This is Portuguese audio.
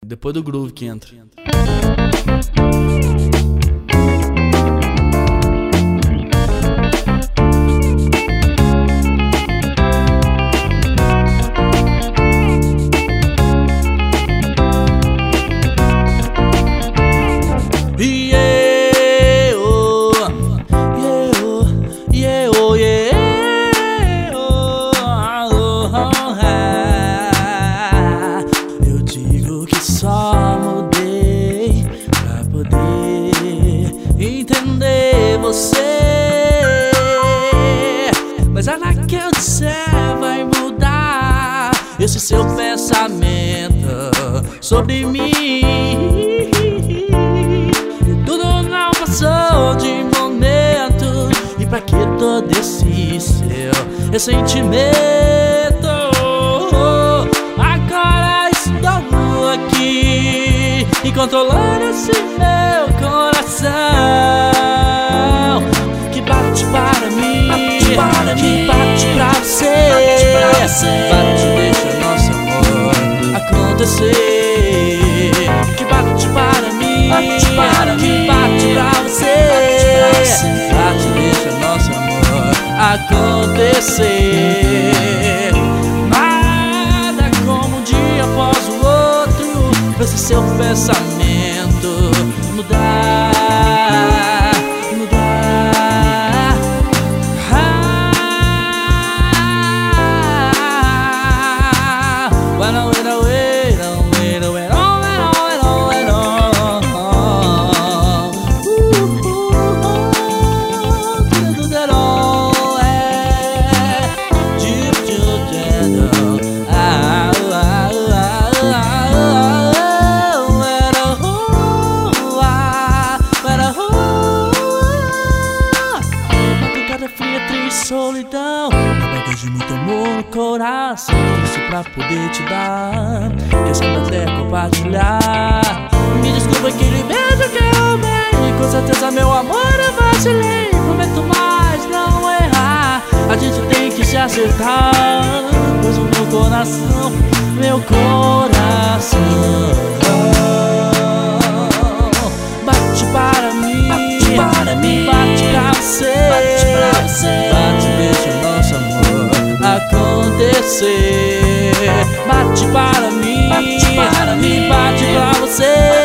depois do groove que entra. Eu digo que só mudei pra poder entender você, mas a hora que eu disser vai mudar esse seu pensamento sobre mim. Tudo não passou de momento, e pra que todo esse seu ressentimento? Agora estou aqui e controlando esse meu coração que bate para mim, que bate pra você, bate, deixa nosso amor acontecer. Que bate para mim, que bate pra você, bate, deixa nosso amor acontecer. Nada como um dia após o outro pra esse seu pensamento mudar, mudar. When I wait, I wait, I wait, I wait, solidão, carrega de muito amor no coração, isso pra poder te dar, quer sempre até compartilhar. Me desculpa aquele beijo que eu amei, com certeza meu amor eu vacilei. Prometo mais não errar, a gente tem que se acertar, pois o meu coração bate para mim, bate pra você, bate, deixa nosso amor acontecer. Bate para mim, bate pra você.